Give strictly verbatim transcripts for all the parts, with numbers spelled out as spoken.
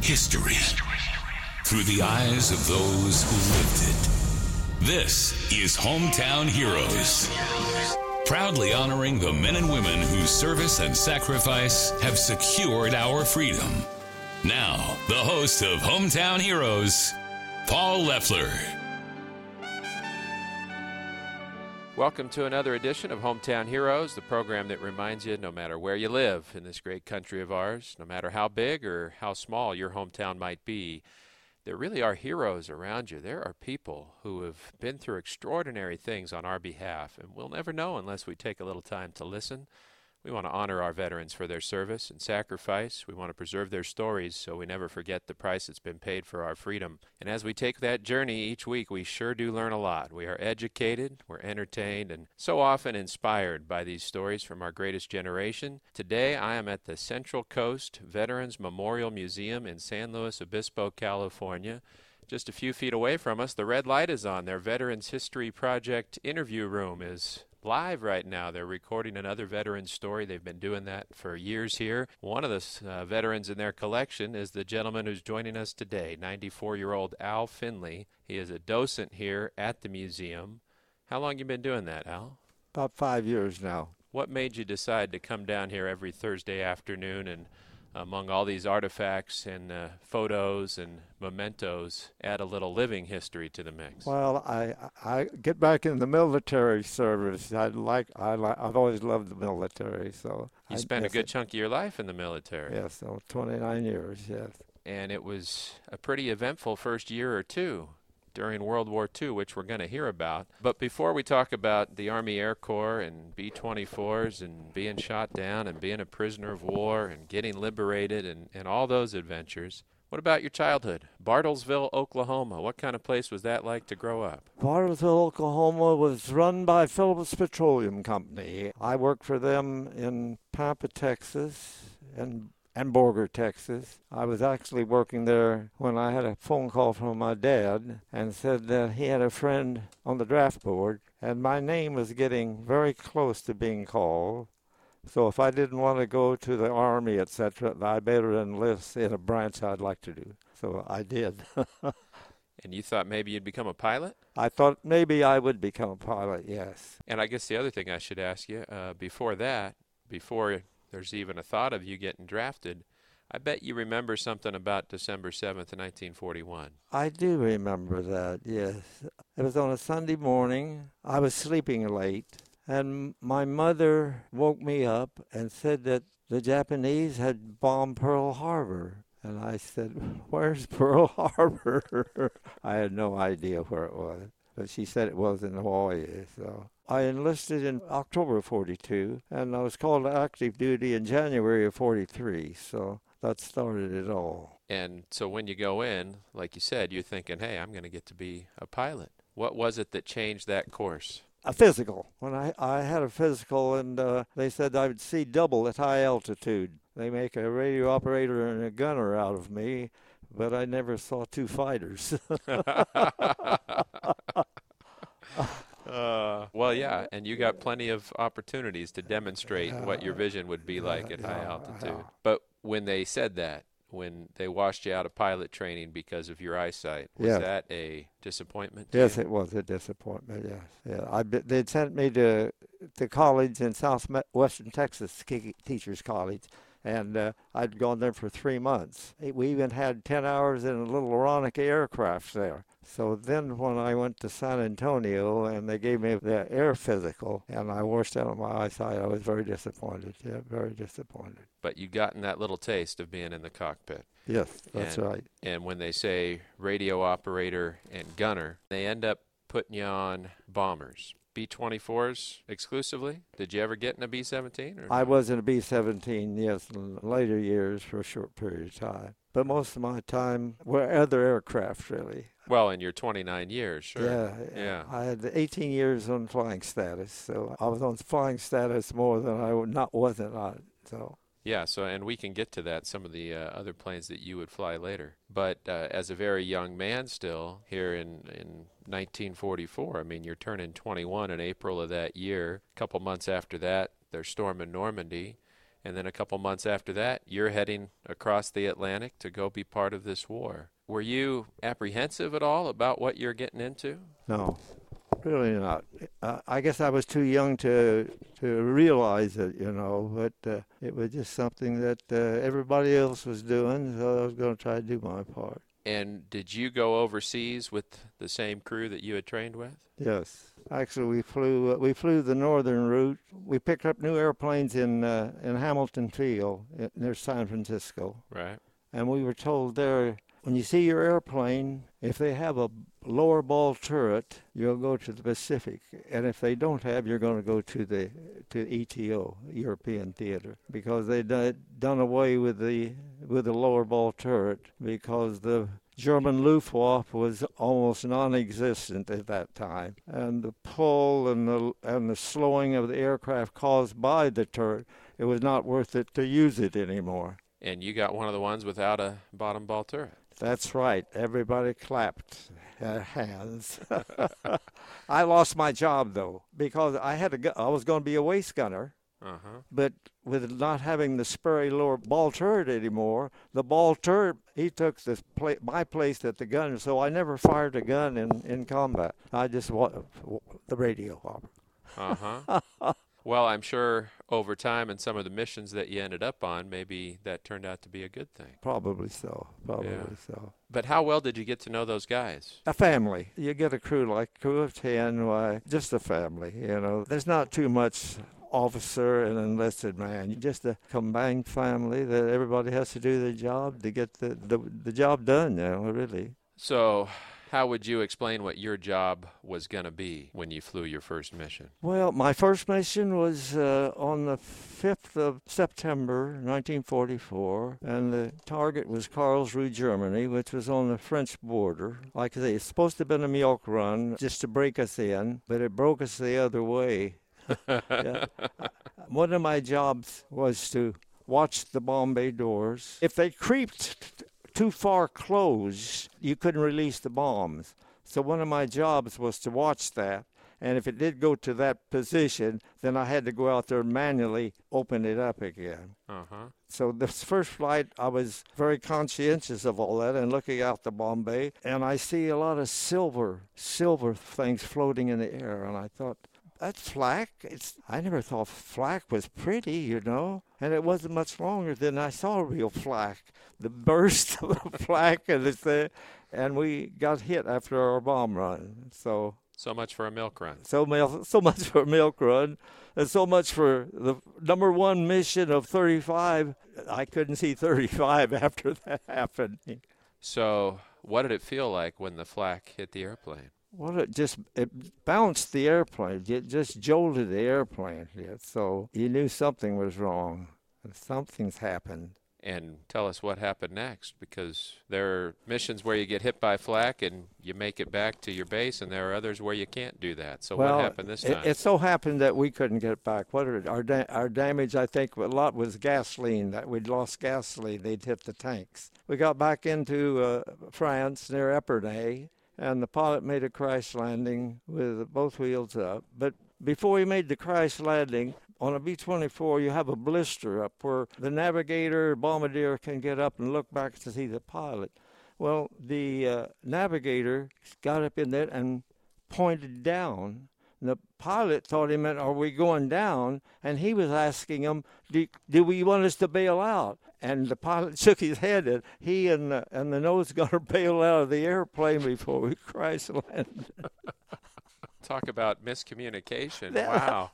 History through the eyes of those who lived it. This is Hometown Heroes, proudly honoring the men and women whose service and sacrifice have secured our freedom. Now, the host of Hometown Heroes, Paul Leffler. Welcome to another edition of Hometown Heroes, the program that reminds you no matter where you live in this great country of ours, no matter how big or how small your hometown might be, there really are heroes around you. There are people who have been through extraordinary things on our behalf, and we'll never know unless we take a little time to listen. We want to honor our veterans for their service and sacrifice. We want to preserve their stories so we never forget the price that's been paid for our freedom. And as we take that journey each week, we sure do learn a lot. We are educated, we're entertained, and so often inspired by these stories from our greatest generation. Today, I am at the Central Coast Veterans Memorial Museum in San Luis Obispo, California. Just a few feet away from us, the red light is on. Their Veterans History Project interview room is live right now. They're recording another veteran's story. They've been doing that for years here. One of the uh, veterans in their collection is the gentleman who's joining us today, ninety-four-year-old Al Finley. He is a docent here at the museum. How long you been doing that, Al? About five years now. What made you decide to come down here every Thursday afternoon and among all these artifacts and uh, photos and mementos, add a little living history to the mix? Well, I I get back in the military service. I like I like I've always loved the military. So you I spent a good it. chunk of your life in the military. Yes, so twenty-nine years. Yes, and it was a pretty eventful first year or two during World War Two, which we're going to hear about. But before we talk about the Army Air Corps and B twenty-fours and being shot down and being a prisoner of war and getting liberated and, and all those adventures, what about your childhood? Bartlesville, Oklahoma. What kind of place was that like to grow up? Bartlesville, Oklahoma was run by Phillips Petroleum Company. I worked for them in Pampa, Texas, and and Borger, Texas. I was actually working there when I had a phone call from my dad and said that he had a friend on the draft board, and my name was getting very close to being called. So if I didn't want to go to the Army, et cetera, I better enlist in a branch I'd like to do. So I did. And you thought maybe you'd become a pilot? I thought maybe I would become a pilot, yes. And I guess the other thing I should ask you, uh, before that, before there's even a thought of you getting drafted, I bet you remember something about December seventh, nineteen forty-one. I do remember that, yes. It was on a Sunday morning. I was sleeping late, and my mother woke me up and said that the Japanese had bombed Pearl Harbor. And I said, "Where's Pearl Harbor?" I had no idea where it was, but she said it was in Hawaii, so I enlisted in October of forty-two, and I was called to active duty in January of forty-three, so that started it all. And so when you go in, like you said, you're thinking, hey, I'm going to get to be a pilot. What was it that changed that course? A physical. When I, I had a physical, and uh, they said I would see double at high altitude. They make a radio operator and a gunner out of me, but I never saw two fighters. Uh, well, yeah, and you got plenty of opportunities to demonstrate what your vision would be like at high altitude. But when they said that, when they washed you out of pilot training because of your eyesight, was yeah. that a disappointment to Yes, you? it was a disappointment, yes. Yeah, I, they'd sent me to, to college in southwestern Texas, Teachers College, and uh, I'd gone there for three months. We even had ten hours in a little Aeroniki aircraft there. So then when I went to San Antonio and they gave me the air physical and I washed out my eyesight, I was very disappointed. Yeah, very disappointed. But you gotten that little taste of being in the cockpit. Yes, that's and, right. And when they say radio operator and gunner, they end up putting you on bombers. B twenty-fours exclusively? Did you ever get in a B seventeen? Or I no? was in a B seventeen, yes, in later years for a short period of time. But most of my time were other aircraft, really. Well, in your twenty-nine years, sure. Yeah, yeah. I had eighteen years on flying status, so I was on flying status more than I not wasn't on. So. Yeah, so and we can get to that, some of the uh, other planes that you would fly later. But uh, as a very young man still, here in, in nineteen forty-four, I mean, you're turning twenty-one in April of that year. A couple months after that, they're storming Normandy. And then a couple months after that, you're heading across the Atlantic to go be part of this war. Were you apprehensive at all about what you're getting into? No, really not. Uh, I guess I was too young to to realize it, you know, but uh, it was just something that uh, everybody else was doing, so I was going to try to do my part. And did you go overseas with the same crew that you had trained with? Yes. Actually, we flew uh, we flew the northern route. We picked up new airplanes in uh, in Hamilton Field near San Francisco. Right. And we were told there, when you see your airplane, if they have a lower ball turret, you'll go to the Pacific, and if they don't have, you're going to go to the to E T O, European Theater, because they done done away with the with the lower ball turret because the German Luftwaffe was almost non-existent at that time, and the pull and the and the slowing of the aircraft caused by the turret, it was not worth it to use it anymore. And you got one of the ones without a bottom ball turret. That's right. Everybody clapped uh, hands. I lost my job though because I had to go, I was going to be a waist gunner. Uh-huh. But with not having the Sperry lower ball turret anymore, the ball turret, he took this pla- my place at the gun, so I never fired a gun in, in combat. I just wa- the radio operator. Uh-huh. Well, I'm sure over time and some of the missions that you ended up on, maybe that turned out to be a good thing. Probably so. Probably Yeah. so. But how well did you get to know those guys? A family. You get a crew like a crew of ten, why, just a family, you know. There's not too much officer and enlisted man. You're just a combined family that everybody has to do their job to get the, the, the job done, you know, really. So how would you explain what your job was going to be when you flew your first mission? Well, my first mission was uh, on the fifth of September, nineteen forty-four, and the target was Karlsruhe, Germany, which was on the French border. Like I say, it's supposed to have been a milk run just to break us in, but it broke us the other way. Yeah. One of my jobs was to watch the bomb bay doors. If they creeped too far closed, you couldn't release the bombs. So one of my jobs was to watch that. And if it did go to that position, then I had to go out there and manually open it up again. Uh-huh. So this first flight, I was very conscientious of all that and looking out the bomb bay. And I see a lot of silver, silver things floating in the air. And I thought, that's flak. It's, I never thought flak was pretty, you know. And it wasn't much longer than I saw real flak. The burst of the flak, and, it's, uh, and we got hit after our bomb run. So So much for a milk run. so, mil- so much for a milk run, and so much for the number one mission of thirty-five. I couldn't see thirty-five after that happened. So what did it feel like when the flak hit the airplane? Well, it just it bounced the airplane. It just jolted the airplane. Yeah, so you knew something was wrong. Something's happened. And tell us what happened next, because there are missions where you get hit by flak and you make it back to your base, and there are others where you can't do that. So well, what happened this time? It, it so happened that we couldn't get it back. What are, our da- our damage, I think, a lot was gasoline. That we'd lost gasoline. They'd hit the tanks. We got back into uh, France near Epernay, and the pilot made a crash landing with both wheels up. But before he made the crash landing, on a B twenty-four, you have a blister up where the navigator, bombardier can get up and look back to see the pilot. Well, the uh, navigator got up in there and pointed down. And the pilot thought he meant, are we going down? And he was asking him, do, do we want us to bail out? And the pilot shook his head, and he and the, and the nose gunner bailed out of the airplane before we crash landed. Talk about miscommunication. Wow.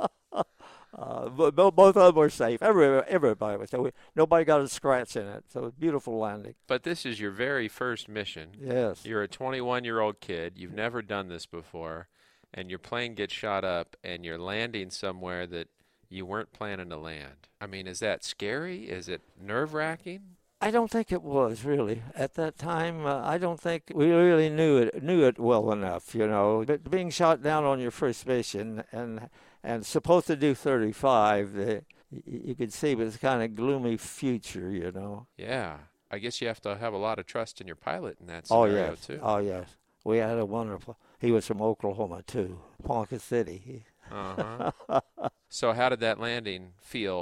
Uh, but both of them were safe. Every, everybody was. So we, nobody got a scratch in it. So it was a beautiful landing. But this is your very first mission. Yes. You're a twenty-one-year-old kid. You've never done this before, and your plane gets shot up, and you're landing somewhere that you weren't planning to land. I mean, is that scary? Is it nerve-wracking? I don't think it was really at that time. Uh, I don't think we really knew it knew it well enough, you know. But being shot down on your first mission and and supposed to do thirty-five, uh, y- you could see it was kind of gloomy future, you know. Yeah. I guess you have to have a lot of trust in your pilot in that Oh scenario, yes, too. oh yes. We had a wonderful. He was from Oklahoma too, Ponca City. Uh-huh. So how did that landing feel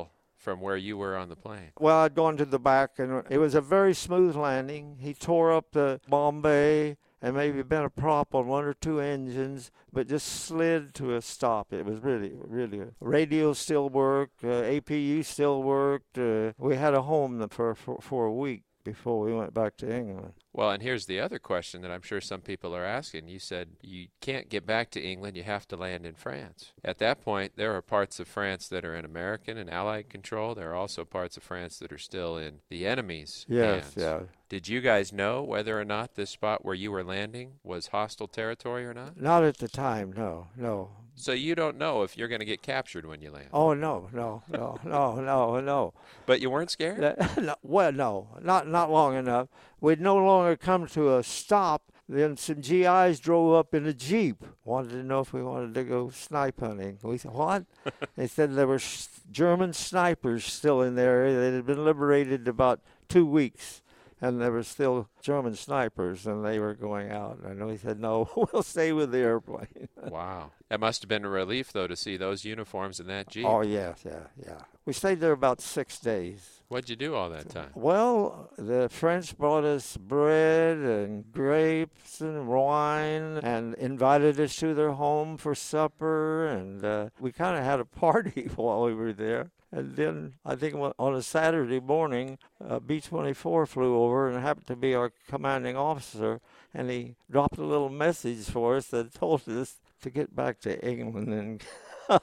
from where you were on the plane? Well, I'd gone to the back, and it was a very smooth landing. He tore up the bomb bay and maybe bent a prop on one or two engines, but just slid to a stop. It was really, really good. Radio still worked. Uh, A P U still worked. Uh, we had a home for, for, for a week before we went back to England. Well, and here's the other question that I'm sure some people are asking. You said you can't get back to England, you have to land in France. At that point, there are parts of France that are in American and Allied control. There are also parts of France that are still in the enemy's Yes, hands. yeah. Did you guys know whether or not this spot where you were landing was hostile territory or not? Not at the time, no, no. So you don't know if you're going to get captured when you land. Oh, no, no, no, no, no, no. But you weren't scared? No, well, no, not not long enough. We'd no longer come to a stop. Then some G Is drove up in a Jeep. Wanted to know if we wanted to go snipe hunting. We said, what? They said there were German snipers still in there. They had been liberated about two weeks. And there were still German snipers, and they were going out. And we said, no, we'll stay with the airplane. Wow. That must have been a relief, though, to see those uniforms in that Jeep. Oh, yes, yeah, yeah. We stayed there about six days. What'd you do all that time? Well, the French brought us bread and grapes and wine and invited us to their home for supper. And uh, we kind of had a party while we were there. And then I think on a Saturday morning, uh, B twenty-four flew over and happened to be our commanding officer, and he dropped a little message for us that told us to get back to England and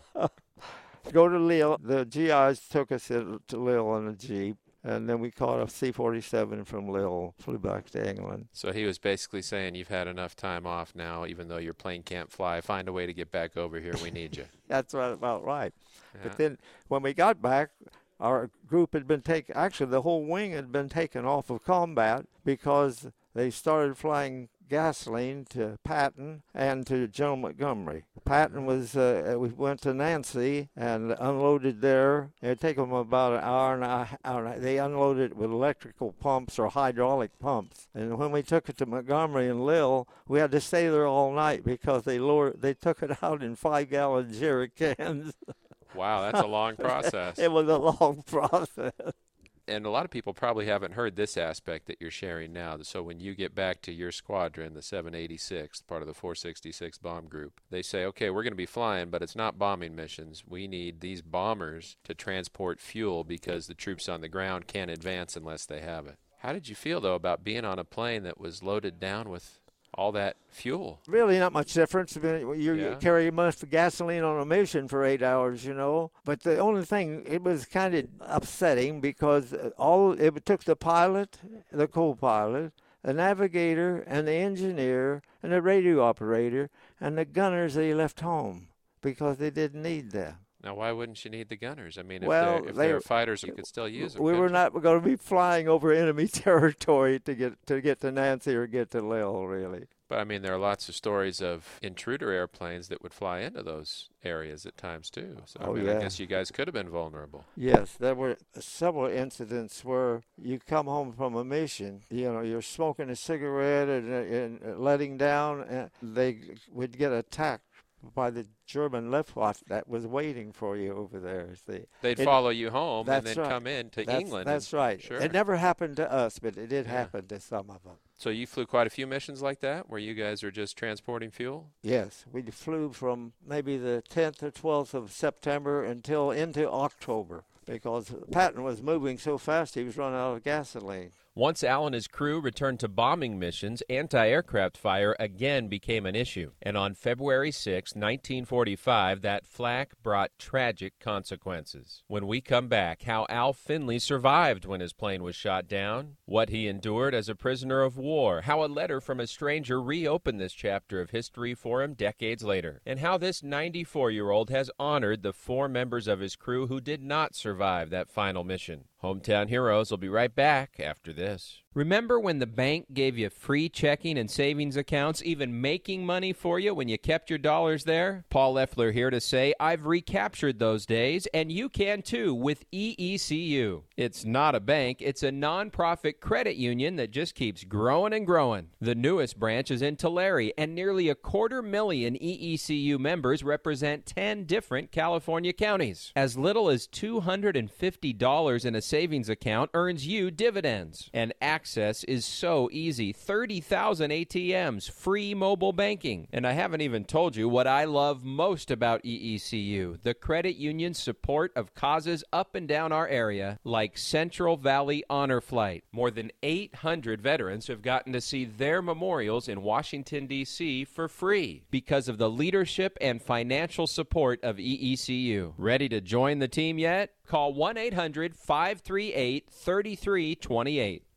go to Lille. The G Is took us to Lille in a Jeep, and then we caught a C forty-seven from Lille, flew back to England. So he was basically saying, you've had enough time off now, even though your plane can't fly. Find a way to get back over here. We need you. That's right, about right. Yeah. But then when we got back, our group had been taken, actually the whole wing had been taken off of combat because they started flying gasoline to Patton and to General Montgomery. Patton was, uh, we went to Nancy and unloaded there. It would take them about an hour and a hour. They unloaded it with electrical pumps or hydraulic pumps. And when we took it to Montgomery and Lille, we had to stay there all night because they lowered, they took it out in five-gallon jerry cans. Wow, that's a long process. It was a long process. And a lot of people probably haven't heard this aspect that you're sharing now. So when you get back to your squadron, the seven eighty-six, part of the four sixty-six bomb group, they say, okay, we're going to be flying, but it's not bombing missions. We need these bombers to transport fuel because the troops on the ground can't advance unless they have it. How did you feel, though, about being on a plane that was loaded down with all that fuel? Really not much difference. I mean, you Yeah. carry enough gasoline on a mission for eight hours, you know. But the only thing, it was kind of upsetting because all it took the pilot, the co-pilot, the navigator, and the engineer, and the radio operator, and the gunners they left home because they didn't need them. Now, why wouldn't you need the gunners? I mean, if, Well, they're, if they- they're fighters, you could still use them. We were couldn't you? not going to be flying over enemy territory to get to get to Nancy or get to Lille, really. But, I mean, there are lots of stories of intruder airplanes that would fly into those areas at times, too. So, I Oh, mean, yeah. I guess you guys could have been vulnerable. Yes, there were several incidents where you come home from a mission, you know, you're smoking a cigarette and, and letting down, and they would get attacked by the German Luftwaffe that was waiting for you over there. See, They'd It- follow you home and that's then right. come in to that's, England. That's and- right. Sure. It never happened to us, but it did Yeah. happen to some of them. So you flew quite a few missions like that where you guys are just transporting fuel? Yes, we flew from maybe the tenth or twelfth of September until into October because Patton was moving so fast he was running out of gasoline. Once Al and his crew returned to bombing missions, anti-aircraft fire again became an issue. And on February sixth, nineteen forty-five, that flak brought tragic consequences. When we come back, how Al Finley survived when his plane was shot down, what he endured as a prisoner of war, how a letter from a stranger reopened this chapter of history for him decades later, and how this ninety-four-year-old has honored the four members of his crew who did not survive that final mission. Hometown Heroes will be right back after this. Remember when the bank gave you free checking and savings accounts, even making money for you when you kept your dollars there? Paul Leffler here to say I've recaptured those days, and you can too with E E C U. It's not a bank, it's a nonprofit credit union that just keeps growing and growing. The newest branch is in Tulare, and nearly a quarter million E E C U members represent ten different California counties. As little as two hundred fifty dollars in a savings account earns you dividends. And access is so easy. thirty thousand A T Ms, free mobile banking. And I haven't even told you what I love most about E E C U, the credit union's support of causes up and down our area, like Central Valley Honor Flight. More than eight hundred veterans have gotten to see their memorials in Washington, D C for free because of the leadership and financial support of E E C U. Ready to join the team yet? Call one eight hundred five three eight three three two eight.